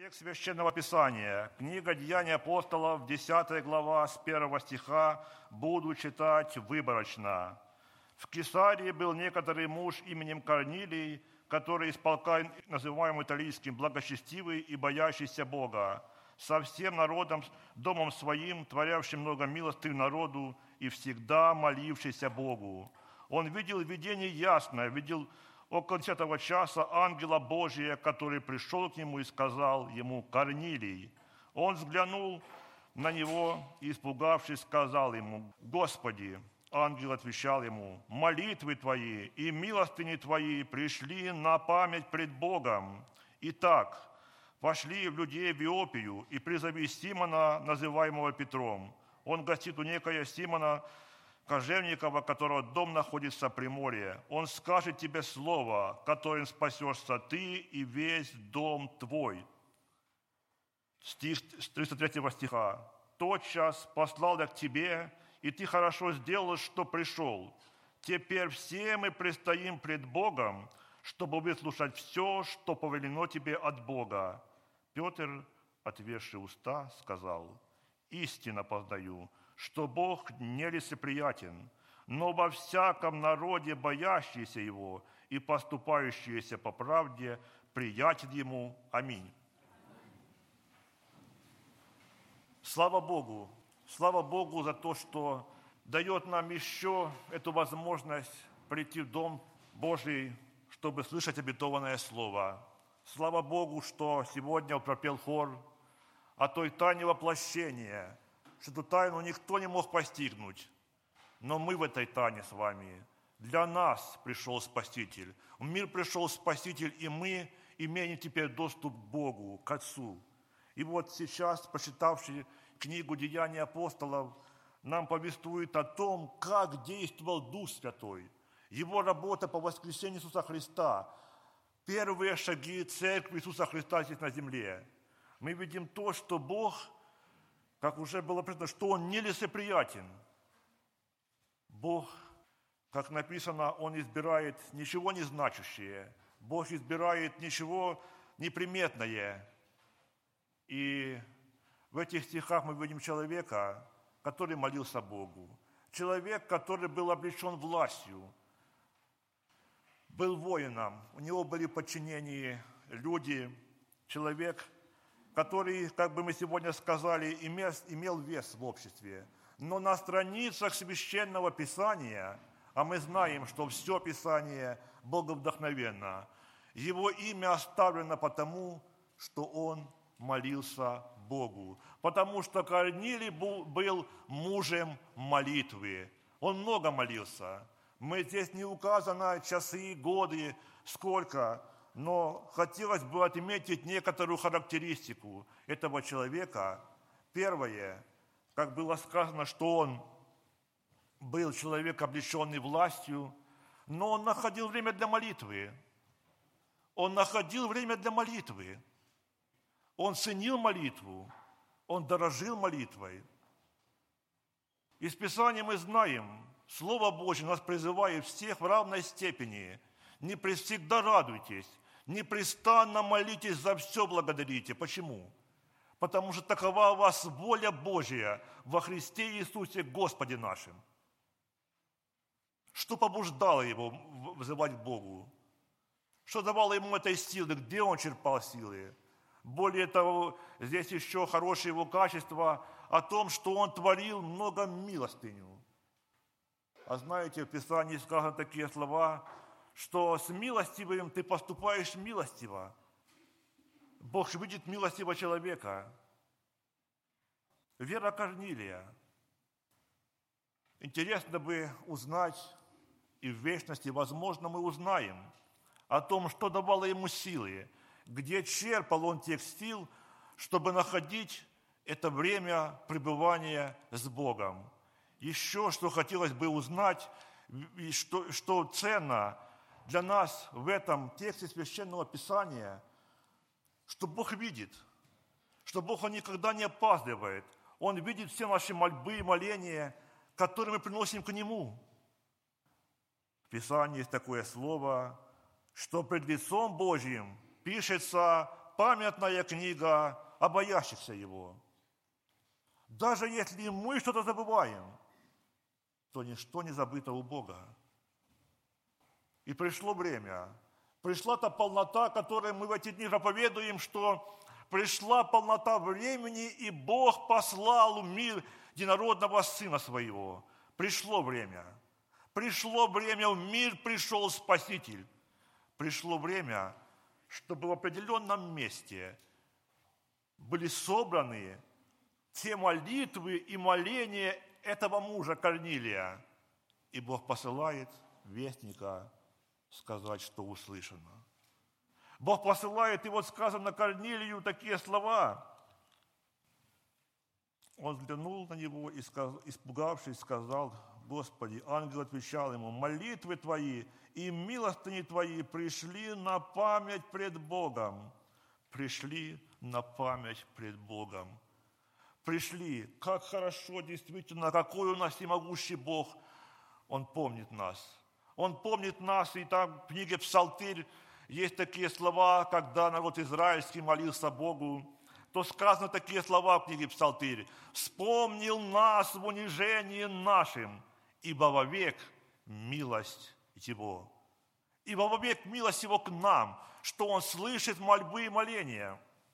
Текст Священного Писания, книга Деяний апостолов, 10 глава, с 1 стиха, буду читать выборочно. В Кесарии был некоторый муж именем Корнилий, который из полка, называемый италийским, благочестивый и боящийся Бога, со всем народом, домом своим, творявшим много милостынь народу и всегда молившийся Богу. Он видел видение ясное, видел около 10 часа ангела Божия, который пришел к нему и сказал ему: «Корнилий». Он взглянул на него и, испугавшись, сказал ему: «Господи». Ангел отвечал ему: «Молитвы твои и милостыни твои пришли на память пред Богом. Итак, пошли в людей в Иопию и призови Симона, называемого Петром. Он гостит у некоего Симона Кожевникова, которого дом находится при море. Он скажет тебе слово, которым спасешься ты и весь дом твой». Стих с 33 стиха. «Тотчас послал я к тебе, и ты хорошо сделал, что пришел. Теперь все мы предстоим пред Богом, чтобы выслушать все, что повелено тебе от Бога». Петр, отверши уста, сказал: «Истинно познаю, что Бог не лицеприятен, но во всяком народе боящийся Его и поступающийся по правде приятен Ему. Аминь». Слава Богу за то, что дает нам еще эту возможность прийти в Дом Божий, чтобы слышать обетованное Слово. Слава Богу, что сегодня пропел хор о той тайне воплощения, что эту тайну никто не мог постигнуть. Но мы в этой тайне с вами. Для нас пришел Спаситель. В мир пришел Спаситель, и мы имеем теперь доступ к Богу, к Отцу. И вот сейчас, прочитавший книгу «Деяний апостолов», нам повествует о том, как действовал Дух Святой, Его работа по воскресению Иисуса Христа, первые шаги Церкви Иисуса Христа здесь на земле. Мы видим то, что Бог, как уже было признано, что Он нелицеприятен. Бог, как написано, Он избирает ничего не значащее. Бог избирает ничего неприметное. И в этих стихах мы видим человека, который молился Богу. Человек, который был облечен властью, был воином, у него были в подчинении люди. Человек, который, как бы мы сегодня сказали, имел вес в обществе. Но на страницах Священного Писания, а мы знаем, что все Писание боговдохновенно, его имя оставлено потому, что он молился Богу. Потому что Корнилий был мужем молитвы. Он много молился. Мы здесь не указано часы, годы, сколько, но хотелось бы отметить некоторую характеристику этого человека. Первое, как было сказано, что он был человек, облеченный властью, но он находил время для молитвы. Он находил время для молитвы. Он ценил молитву. Он дорожил молитвой. Из Писания мы знаем, Слово Божье нас призывает всех в равной степени. Не всегда радуйтесь, непрестанно молитесь, за все благодарите. Почему? Потому что такова у вас воля Божья во Христе Иисусе Господе нашим. Что побуждало его взывать к Богу? Что давало ему этой силы? Где он черпал силы? Более того, здесь еще хорошее его качество о том, что он творил много милостыню. А знаете, в Писании сказаны такие слова, что с милостивым ты поступаешь милостиво. Бог видит милостивого человека. Вера Корнилия. Интересно бы узнать, и в вечности, возможно, мы узнаем о том, что давало ему силы, где черпал он тех сил, чтобы находить это время пребывания с Богом. Еще что хотелось бы узнать, и что ценно для нас в этом тексте Священного Писания, что Бог видит, что Бог Он никогда не опаздывает. Он видит все наши мольбы и моления, которые мы приносим к Нему. В Писании есть такое слово, что пред лицом Божьим пишется памятная книга о боящихся Его. Даже если мы что-то забываем, то ничто не забыто у Бога. И пришло время, пришла та полнота, которой мы в эти дни проповедуем, что пришла полнота времени, и Бог послал в мир единородного Сына Своего. Пришло время. Пришло время, в мир пришел Спаситель. Пришло время, чтобы в определенном месте были собраны те молитвы и моления этого мужа Корнилия. И Бог посылает вестника сказать, что услышано. Бог посылает, и вот сказано Корнилию такие слова. Он взглянул на него и, испугавшись, сказал: Господи, ангел отвечал ему: молитвы твои и милостыни твои пришли на память пред Богом. Пришли на память пред Богом. Пришли. Как хорошо, действительно, какой у нас всемогущий Бог. Он помнит нас. Он помнит нас, и там в книге Псалтырь есть такие слова, когда народ израильский молился Богу, то сказано такие слова в книге Псалтырь: «Вспомнил нас в унижении нашим, ибо вовек милость Его». Ибо вовек милость Его к нам, что Он слышит мольбы и моления.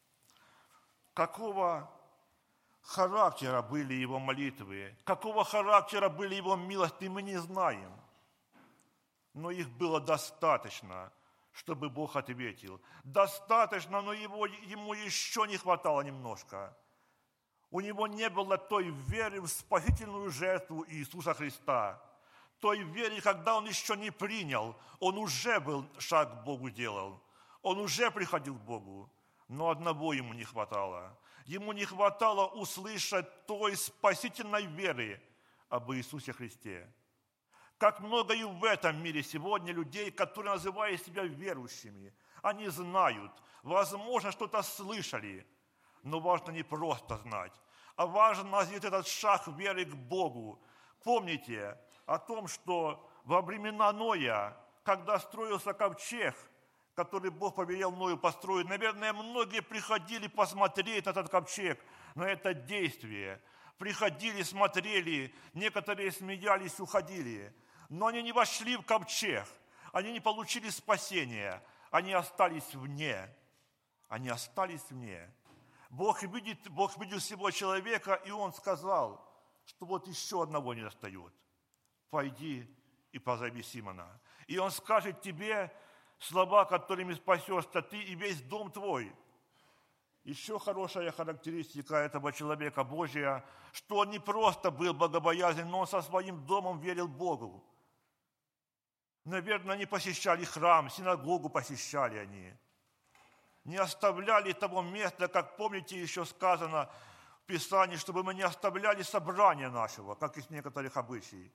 Какого характера были Его молитвы, какого характера были Его милости, мы не знаем. Но их было достаточно, чтобы Бог ответил. Достаточно, но ему еще не хватало немножко. У него не было той веры в спасительную жертву Иисуса Христа. Той веры, когда он еще не принял, он уже был шаг к Богу делал. Он уже приходил к Богу, но одного ему не хватало. Ему не хватало услышать той спасительной веры об Иисусе Христе. Как много и в этом мире сегодня людей, которые называют себя верующими. Они знают, возможно, что-то слышали, но важно не просто знать, а важно сделать этот шаг веры к Богу. Помните о том, что во времена Ноя, когда строился ковчег, который Бог повелел Ною построить, наверное, многие приходили посмотреть на этот ковчег, на это действие. Приходили, смотрели, некоторые смеялись, уходили. Но они не вошли в ковчег, они не получили спасения, они остались вне. Они остались вне. Бог видел всего человека, и Он сказал, что вот еще одного не достает. Пойди и позови Симона. И Он скажет тебе слова, которыми спасешься ты и весь дом твой. Еще хорошая характеристика этого человека Божия, что он не просто был богобоязнен, но он со своим домом верил Богу. Наверное, они посещали храм, синагогу посещали они. Не оставляли того места, как помните, еще сказано в Писании, чтобы мы не оставляли собрания нашего, как из некоторых обычаев.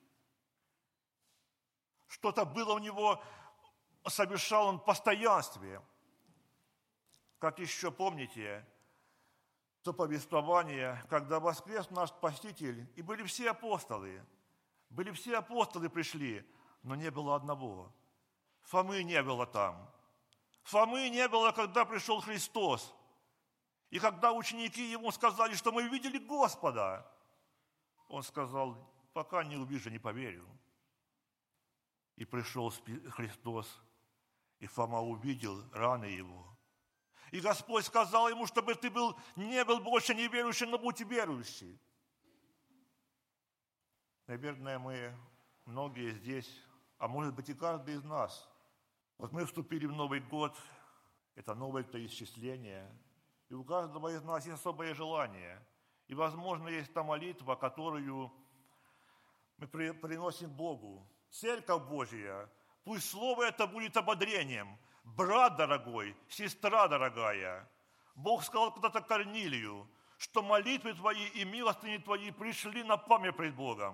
Что-то было у него, совершал он в постоянстве. Как еще помните, то повествование, когда воскрес наш Спаситель, и были все апостолы пришли, но не было одного. Фомы не было там. Фомы не было, когда пришел Христос. И когда ученики ему сказали, что мы видели Господа, он сказал: пока не увижу, не поверю. И пришел Христос, и Фома увидел раны его. И Господь сказал ему, чтобы ты не был больше неверующим, но будь верующий. Наверное, мы многие здесь, а может быть и каждый из нас, вот мы вступили в Новый год, это новое исчисление, и у каждого из нас есть особое желание. И, возможно, есть та молитва, которую мы приносим Богу. Церковь Божья, пусть слово это будет ободрением. Брат дорогой, сестра дорогая, Бог сказал когда-то Корнилию, что молитвы твои и милостыни твои пришли на память пред Богом.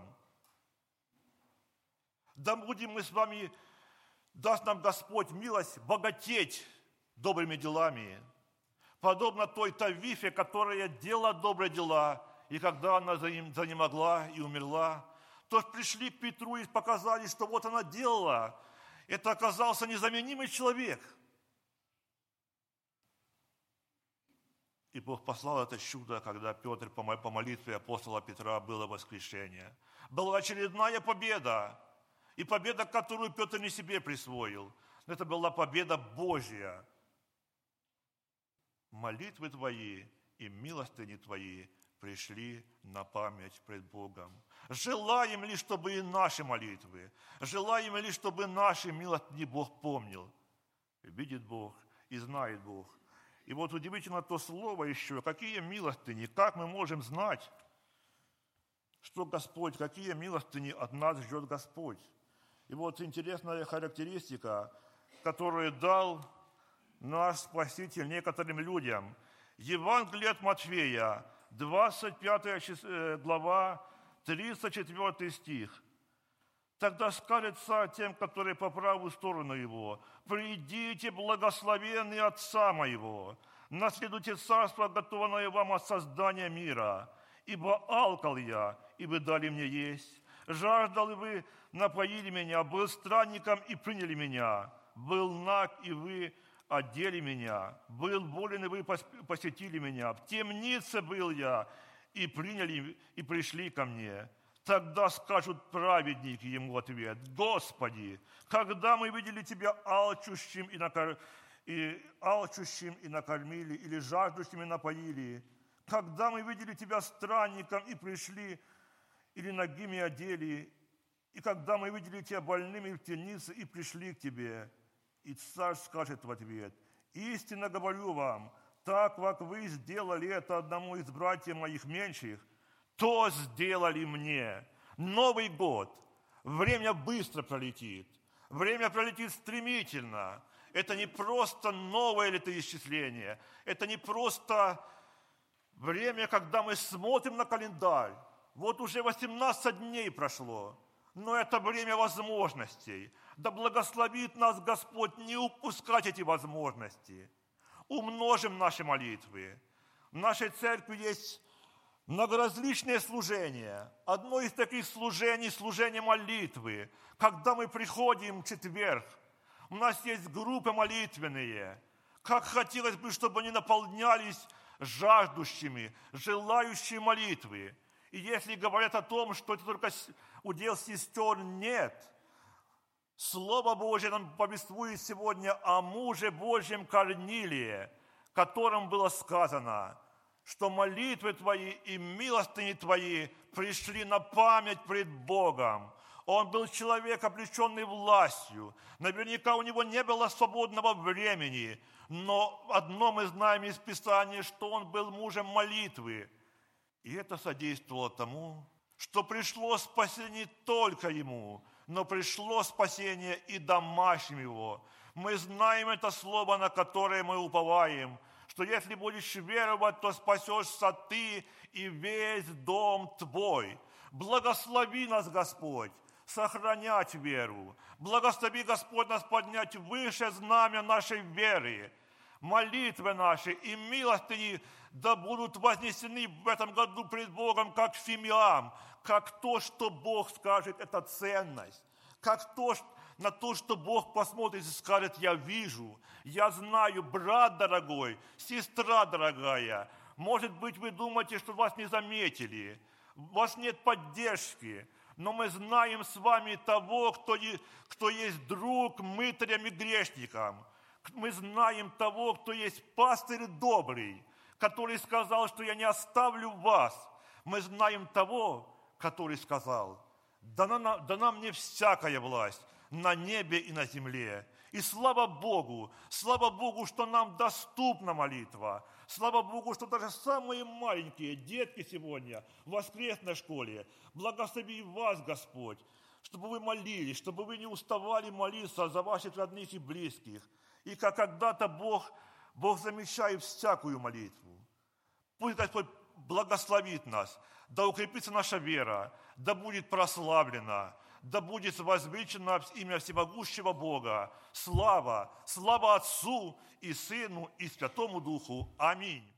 Да будем мы с вами, даст нам Господь милость богатеть добрыми делами, подобно той Тавифе, которая делала добрые дела, и когда она занемогла и умерла, то пришли к Петру и показали, что вот она делала. Это оказался незаменимый человек. И Бог послал это чудо, когда Петр по молитве апостола Петра было воскрешение. Была очередная победа. И победа, которую Петр не себе присвоил. Это была победа Божья. Молитвы твои и милостыни твои пришли на память пред Богом. Желаем ли, чтобы и наши молитвы, желаем ли, чтобы наши милостыни Бог помнил? Видит Бог и знает Бог. И вот удивительно то слово еще, какие милостыни, как мы можем знать, что Господь, какие милостыни от нас ждет Господь. И вот интересная характеристика, которую дал наш Спаситель некоторым людям. Евангелие от Матфея, 25 глава, 34 стих. Тогда скажет царь тем, которые по правую сторону его: «Придите, благословенные Отца моего, наследуйте царство, готованное вам от создания мира. Ибо алкал я, и вы дали мне есть, жаждал, и вы напоили меня, был странником, и приняли меня, был наг, и вы одели меня, был болен, и вы посетили меня, в темнице был я, и приняли, и пришли ко мне». Тогда скажут праведники ему в ответ: «Господи, когда мы видели Тебя алчущим и накормили, или жаждущим и напоили? Когда мы видели Тебя странником и пришли, или нагим и одели? И когда мы видели Тебя больным и в темнице и пришли к Тебе?» И царь скажет в ответ: «Истинно говорю вам, так как вы сделали это одному из братьев моих меньших, то сделали мне». Новый год. Время быстро пролетит. Время пролетит стремительно. Это не просто новое летоисчисление. Это не просто время, когда мы смотрим на календарь. Вот уже 18 дней прошло. Но это время возможностей. Да благословит нас Господь не упускать эти возможности. Умножим наши молитвы. В нашей церкви есть многоразличные служения. Одно из таких служений – служение молитвы. Когда мы приходим в четверг, у нас есть группы молитвенные. Как хотелось бы, чтобы они наполнялись жаждущими, желающими молитвы. И если говорят о том, что это только удел сестер, нет. Слово Божье нам повествует сегодня о муже Божьем Корнилии, которому было сказано, что молитвы твои и милостыни твои пришли на память пред Богом. Он был человек, облеченный властью. Наверняка у него не было свободного времени. Но одно мы знаем из Писания, что он был мужем молитвы. И это содействовало тому, что пришло спасение не только ему, но пришло спасение и домашним его. Мы знаем это слово, на которое мы уповаем, что если будешь веровать, то спасешься ты и весь дом твой. Благослови нас, Господь, сохранять веру. Благослови, Господь, нас поднять выше знамя нашей веры. Молитвы наши и милостыни да будут вознесены в этом году пред Богом, как фимиам, как то, что Бог скажет, это ценность, как то, на то, что Бог посмотрит и скажет: я вижу, я знаю, брат дорогой, сестра дорогая. Может быть, вы думаете, что вас не заметили, у вас нет поддержки, но мы знаем с вами того, кто есть друг мытарям и грешникам. Мы знаем того, кто есть пастырь добрый, который сказал, что я не оставлю вас. Мы знаем того, который сказал: дана мне всякая власть на небе и на земле. И слава Богу, что нам доступна молитва. Слава Богу, что даже самые маленькие детки сегодня в воскресной школе, благослови вас, Господь, чтобы вы молились, чтобы вы не уставали молиться за ваших родных и близких. И как когда-то Бог замечает всякую молитву. Пусть Господь благословит нас, да укрепится наша вера, да будет прославлена, да будет возвеличено имя всемогущего Бога. Слава Отцу и Сыну и Святому Духу. Аминь.